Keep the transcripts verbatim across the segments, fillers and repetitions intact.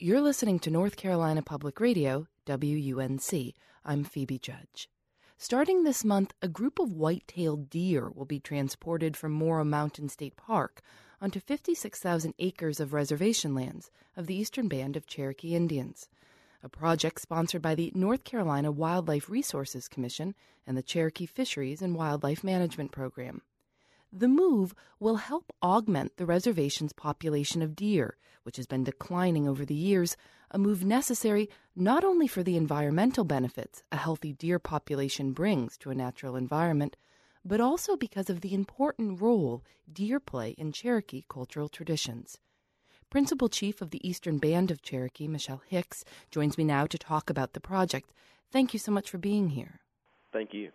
You're listening to North Carolina Public Radio, W U N C. I'm Phoebe Judge. Starting this month, a group of white-tailed deer will be transported from Morrow Mountain State Park onto fifty-six thousand acres of reservation lands of the Eastern Band of Cherokee Indians, a project sponsored by the North Carolina Wildlife Resources Commission and the Cherokee Fisheries and Wildlife Management Program. The move will help augment the reservation's population of deer, which has been declining over the years, a move necessary not only for the environmental benefits a healthy deer population brings to a natural environment, but also because of the important role deer play in Cherokee cultural traditions. Principal Chief of the Eastern Band of Cherokee, Michelle Hicks, joins me now to talk about the project. Thank you so much for being here. Thank you.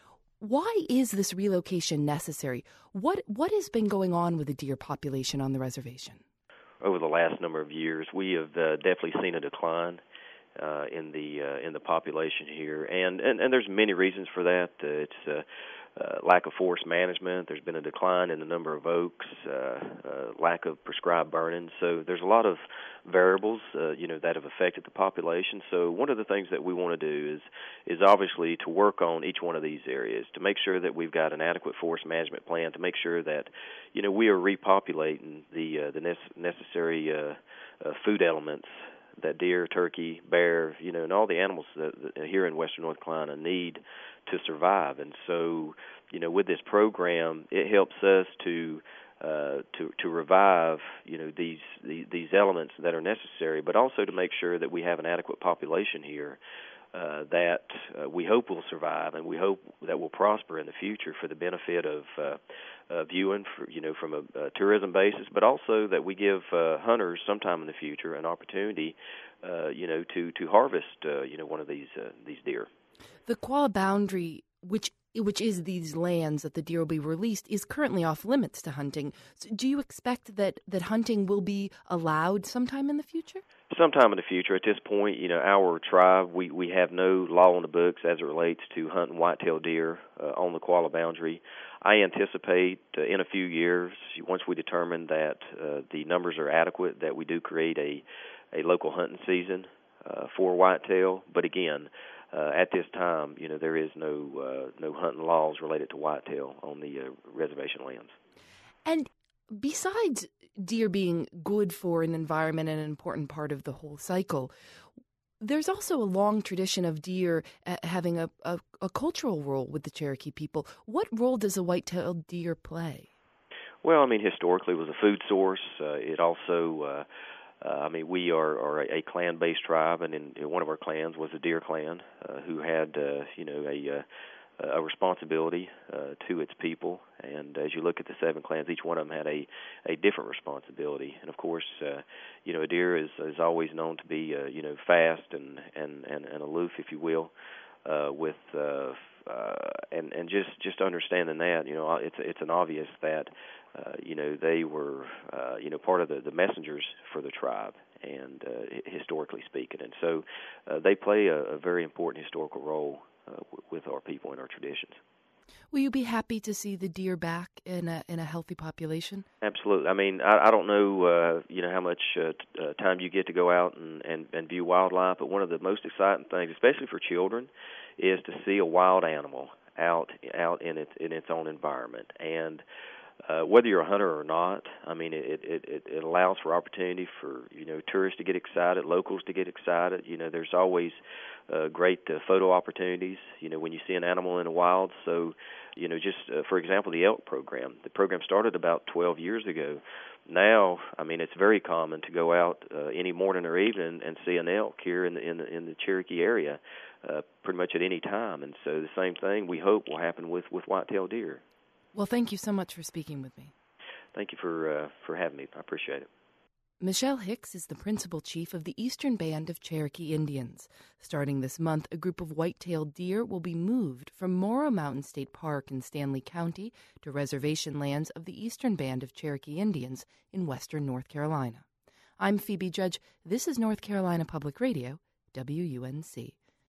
Why is this relocation necessary? What what has been going on with the deer population on the reservation? Over the last number of years, we have uh, definitely seen a decline uh, in the uh, in the population here, and, and, and there's many reasons for that. Uh, it's uh, uh, lack of forest management. There's been a decline in the number of oaks, uh, uh, lack of prescribed burning. So there's a lot of variables, uh, you know, that have affected the population. So one of the things that we want to do is is obviously to work on each one of these areas, to make sure that we've got an adequate forest management plan, to make sure that, you know, we are repopulating the uh, the nece- necessary uh, uh, food elements that deer, turkey, bear, you know, and all the animals that, that here in Western North Carolina need to survive. And so, you know, with this program, it helps us to uh, to to revive, you know, these, these these elements that are necessary, but also to make sure that we have an adequate population here uh, that uh, we hope will survive, and we hope that will prosper in the future for the benefit of uh, uh, viewing, for, you know, from a, a tourism basis, but also that we give uh, hunters sometime in the future an opportunity, uh, you know, to to harvest, uh, you know, one of these uh, these deer. The Qualla boundary, which which is these lands that the deer will be released, is currently off limits to hunting. So do you expect that, that hunting will be allowed sometime in the future? Sometime in the future. At this point, you know, our tribe, we, we have no law on the books as it relates to hunting white-tailed deer uh, on the Qualla boundary. I anticipate uh, in a few years, once we determine that uh, the numbers are adequate, that we do create a, a local hunting season uh, for whitetail. But again, Uh, at this time, you know, there is no uh, no hunting laws related to whitetail on the uh, reservation lands. And besides deer being good for an environment and an important part of the whole cycle, there's also a long tradition of deer uh, having a, a, a cultural role with the Cherokee people. What role does a white-tailed deer play? Well, I mean, historically it was a food source. Uh, it also uh, Uh, I mean, we are, are a, a clan-based tribe, and in, in one of our clans was the Deer Clan, uh, who had, uh, you know, a, uh, a responsibility uh, to its people. And as you look at the seven clans, each one of them had a, a different responsibility. And of course, uh, you know, a deer is, is always known to be, uh, you know, fast and, and, and, and aloof, if you will, uh, with uh, uh, and and just just understanding that, you know, it's it's an obvious that. Uh, you know, they were, uh, you know, part of the, the messengers for the tribe, and uh, historically speaking. And so uh, they play a, a very important historical role uh, w- with our people and our traditions. Will you be happy to see the deer back in a in a healthy population? Absolutely. I mean, I, I don't know, uh, you know, how much uh, t- uh, time you get to go out and, and, and view wildlife, but one of the most exciting things, especially for children, is to see a wild animal out out in its in its own environment. And Uh, whether you're a hunter or not, I mean, it, it, it, it allows for opportunity for, you know, tourists to get excited, locals to get excited. You know, there's always uh, great uh, photo opportunities, you know, when you see an animal in the wild. So, you know, just, uh, for example, the elk program. The program started about twelve years ago. Now, I mean, it's very common to go out uh, any morning or evening and see an elk here in the, in the, in the Cherokee area uh, pretty much at any time. And so the same thing we hope will happen with, with white-tailed deer. Well, thank you so much for speaking with me. Thank you for uh, for having me. I appreciate it. Michelle Hicks is the Principal Chief of the Eastern Band of Cherokee Indians. Starting this month, a group of white-tailed deer will be moved from Morrow Mountain State Park in Stanley County to reservation lands of the Eastern Band of Cherokee Indians in western North Carolina. I'm Phoebe Judge. This is North Carolina Public Radio, W U N C.